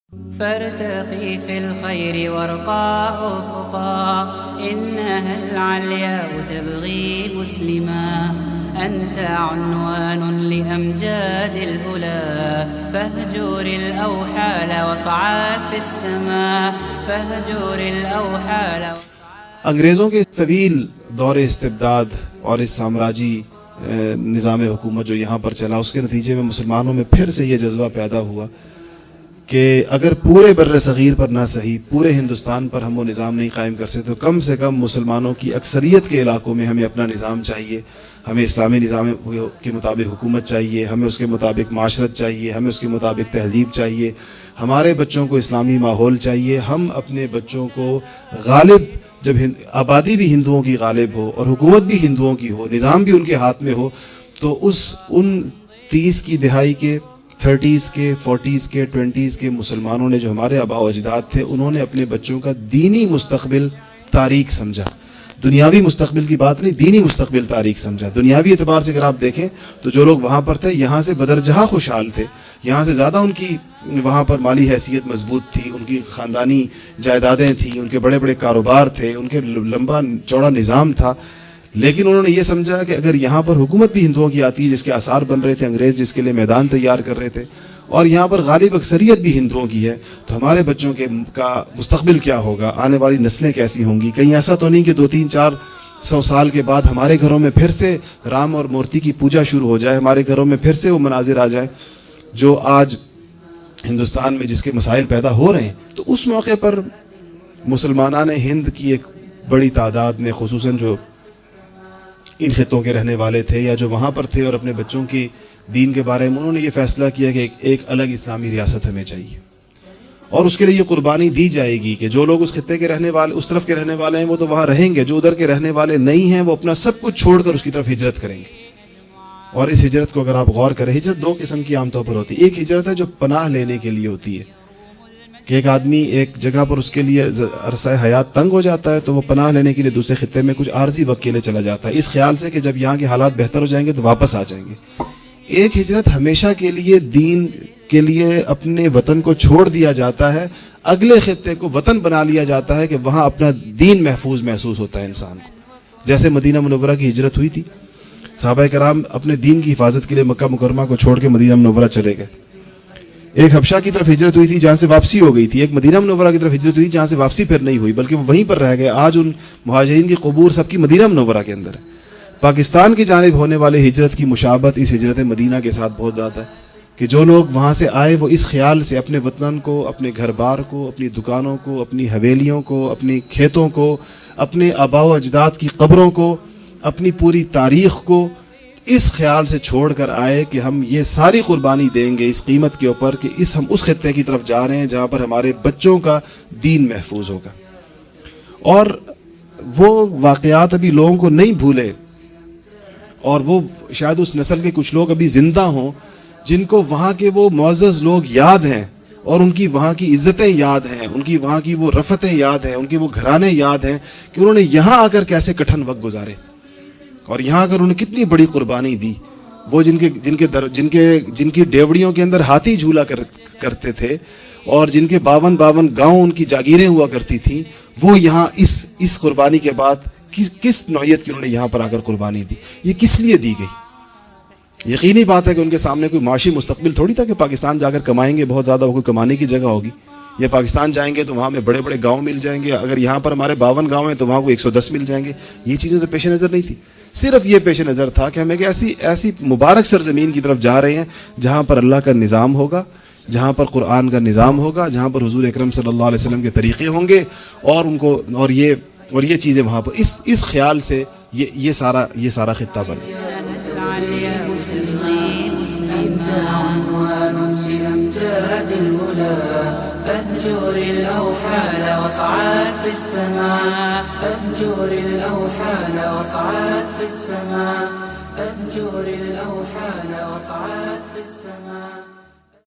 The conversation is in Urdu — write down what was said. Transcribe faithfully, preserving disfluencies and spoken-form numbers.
فارتقي في الخير وارقى أفقا إنها العلياء تبغي مسلما أنت عنوان لأمجاد الأولى فاهجر الأوحال وصعد في السماء فاهجر الأوحال. انگریزوں کے اس طویل دور استبداد اور اس سامراجی نظام حکومت جو یہاں پر چلا، اس کے نتیجے میں مسلمانوں میں پھر سے یہ جذبہ پیدا ہوا کہ اگر پورے بر صغیر پر نہ صحیح پورے ہندوستان پر ہم وہ نظام نہیں قائم کر سکتے تو کم سے کم مسلمانوں کی اکثریت کے علاقوں میں ہمیں اپنا نظام چاہیے. ہمیں اسلامی نظام کے مطابق حکومت چاہیے، ہمیں اس کے مطابق معاشرت چاہیے، ہمیں اس کے مطابق تہذیب چاہیے، ہمارے بچوں کو اسلامی ماحول چاہیے. ہم اپنے بچوں کو غالب، جب آبادی بھی ہندوؤں کی غالب ہو اور حکومت بھی ہندوؤں کی ہو، نظام بھی ان کے ہاتھ میں ہو، تو اس ان تیس کی دہائی کے، تھرٹیز کے، فورٹیز کے، ٹوینٹیز کے مسلمانوں نے جو ہمارے آباء و اجداد تھے، انہوں نے اپنے بچوں کا دینی مستقبل تاریک سمجھا. دنیاوی مستقبل کی بات نہیں، دینی مستقبل تاریک سمجھا. دنیاوی اعتبار سے اگر آپ دیکھیں تو جو لوگ وہاں پر تھے یہاں سے بدرجہ خوشحال تھے، یہاں سے زیادہ ان کی وہاں پر مالی حیثیت مضبوط تھی، ان کی خاندانی جائیدادیں تھیں، ان کے بڑے بڑے کاروبار تھے، ان کے لمبا چوڑا نظام تھا. لیکن انہوں نے یہ سمجھا کہ اگر یہاں پر حکومت بھی ہندوؤں کی آتی ہے، جس کے آثار بن رہے تھے، انگریز جس کے لیے میدان تیار کر رہے تھے، اور یہاں پر غالب اکثریت بھی ہندوؤں کی ہے، تو ہمارے بچوں کے کا مستقبل کیا ہوگا، آنے والی نسلیں کیسی ہوں گی. کہیں ایسا تو نہیں کہ دو تین چار سو سال کے بعد ہمارے گھروں میں پھر سے رام اور مورتی کی پوجا شروع ہو جائے، ہمارے گھروں میں پھر سے وہ مناظر آ جائیں جو آج ہندوستان میں جس کے مسائل پیدا ہو رہے ہیں. تو اس موقع پر مسلمانان ہند کی ایک بڑی تعداد نے، خصوصاً جو ان خطوں کے رہنے والے تھے یا جو وہاں پر تھے اور اپنے بچوں کی دین کے بارے میں، انہوں نے یہ فیصلہ کیا کہ ایک الگ اسلامی ریاست ہمیں چاہیے، اور اس کے لیے یہ قربانی دی جائے گی کہ جو لوگ اس خطے کے رہنے والے، اس طرف کے رہنے والے ہیں، وہ تو وہاں رہیں گے، جو ادھر کے رہنے والے نہیں ہیں وہ اپنا سب کچھ چھوڑ کر اس کی طرف ہجرت کریں گے. اور اس ہجرت کو اگر آپ غور کریں، ہجرت دو قسم کی عام طور پر ہوتی ہے. ایک ہجرت ہے جو پناہ لینے کے لیے ہوتی ہے کہ ایک آدمی ایک جگہ پر اس کے لیے عرصہ حیات تنگ ہو جاتا ہے تو وہ پناہ لینے کے لیے دوسرے خطے میں کچھ عارضی وقت کے لیے چلا جاتا ہے، اس خیال سے کہ جب یہاں کے حالات بہتر ہو جائیں گے تو واپس آ جائیں گے. ایک ہجرت ہمیشہ کے لیے دین کے لیے اپنے وطن کو چھوڑ دیا جاتا ہے، اگلے خطے کو وطن بنا لیا جاتا ہے کہ وہاں اپنا دین محفوظ محسوس ہوتا ہے انسان کو. جیسے مدینہ منورہ کی ہجرت ہوئی تھی، صحابہ کرام اپنے دین کی حفاظت کے لیے مکہ مکرمہ کو چھوڑ کے مدینہ منورہ چلے گئے. ایک حبشہ کی طرف ہجرت ہوئی تھی جہاں سے واپسی ہو گئی تھی، ایک مدینہ منورہ کی طرف ہجرت ہوئی جہاں سے واپسی پھر نہیں ہوئی بلکہ وہ وہیں پر رہ گئے. آج ان مہاجرین کی قبور سب کی مدینہ منورہ کے اندر ہے. پاکستان کی جانب ہونے والے ہجرت کی مشابہت اس ہجرت مدینہ کے ساتھ بہت زیادہ ہے کہ جو لوگ وہاں سے آئے وہ اس خیال سے اپنے وطن کو، اپنے گھر بار کو، اپنی دکانوں کو، اپنی حویلیوں کو، اپنی کھیتوں کو، اپنے آباء و اجداد کی قبروں کو، اپنی پوری تاریخ کو اس خیال سے چھوڑ کر آئے کہ ہم یہ ساری قربانی دیں گے اس قیمت کے اوپر کہ اس ہم اس خطے کی طرف جا رہے ہیں جہاں پر ہمارے بچوں کا دین محفوظ ہوگا. اور وہ واقعات ابھی لوگوں کو نہیں بھولے، اور وہ شاید اس نسل کے کچھ لوگ ابھی زندہ ہوں جن کو وہاں کے وہ معزز لوگ یاد ہیں اور ان کی وہاں کی عزتیں یاد ہیں، ان کی وہاں کی وہ رفتیں یاد ہیں، ان کے وہ گھرانے یاد ہیں کہ انہوں نے یہاں آ کر کیسے کٹھن وقت گزارے اور یہاں آ کر انہوں نے کتنی بڑی قربانی دی. وہ جن کے جن کے در جن کے جن کی ڈیوڑیوں کے اندر ہاتھی جھولا کر کرتے تھے اور جن کے باون باون گاؤں ان کی جاگیریں ہوا کرتی تھیں، وہ یہاں اس اس قربانی کے بعد کس کس نوعیت کی انہوں نے یہاں پر آ کر قربانی دی. یہ کس لیے دی گئی؟ یقینی بات ہے کہ ان کے سامنے کوئی معاشی مستقبل تھوڑی تھا کہ پاکستان جا کر کمائیں گے، بہت زیادہ وہ کوئی کمانے کی جگہ ہوگی، یا پاکستان جائیں گے تو وہاں میں بڑے بڑے گاؤں مل جائیں گے، اگر یہاں پر ہمارے باون گاؤں ہیں تو وہاں کو ایک سو دس مل جائیں گے. یہ چیزیں تو پیش نظر نہیں تھی. صرف یہ پیش نظر تھا کہ ہم ایک ایسی ایسی مبارک سرزمین کی طرف جا رہے ہیں جہاں پر اللہ کا نظام ہوگا، جہاں پر قرآن کا نظام ہوگا، جہاں پر حضور اکرم صلی اللہ علیہ وسلم کے طریقے ہوں گے، اور ان کو اور یہ اور یہ چیزیں وہاں پر اس اس خیال سے یہ یہ سارا یہ سارا خطہ بنا. فاهجر الأوحال واصعد في السماء فاهجر الأوحال واصعد في السماء فاهجر الأوحال واصعد في السماء.